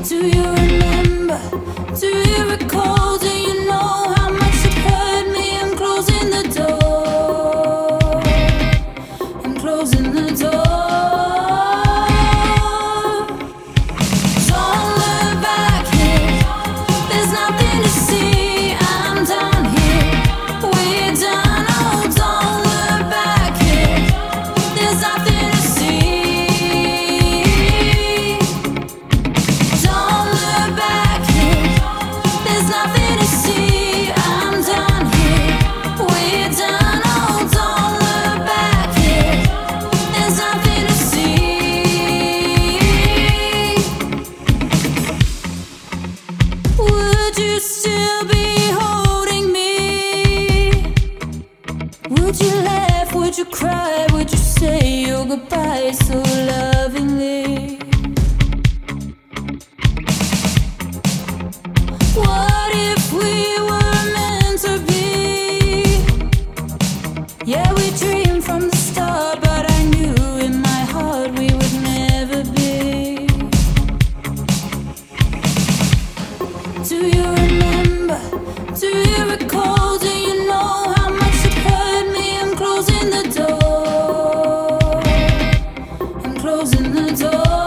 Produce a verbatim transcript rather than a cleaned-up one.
Do you remember? Do you recall? Do you know how much it hurt me? I'm closing the door. I'm closing the door. Don't look back here. There's nothing to see. I'm down here. We're done. Oh, don't look back here. There's nothing to see. Don't look back here. There's nothing to see. I'm down here. We're done. Oh, don't look back here. There's nothing to see. Would you still be holding me? Would you laugh? Would you cry? Would you say your goodbye so lovingly? What if we were meant to be? Yeah, we dreamed from the start, but I knew in my heart we would never be. Do you remember? Do you recall? Do you know how much it hurt me? I'm closing the door. I'm closing the door.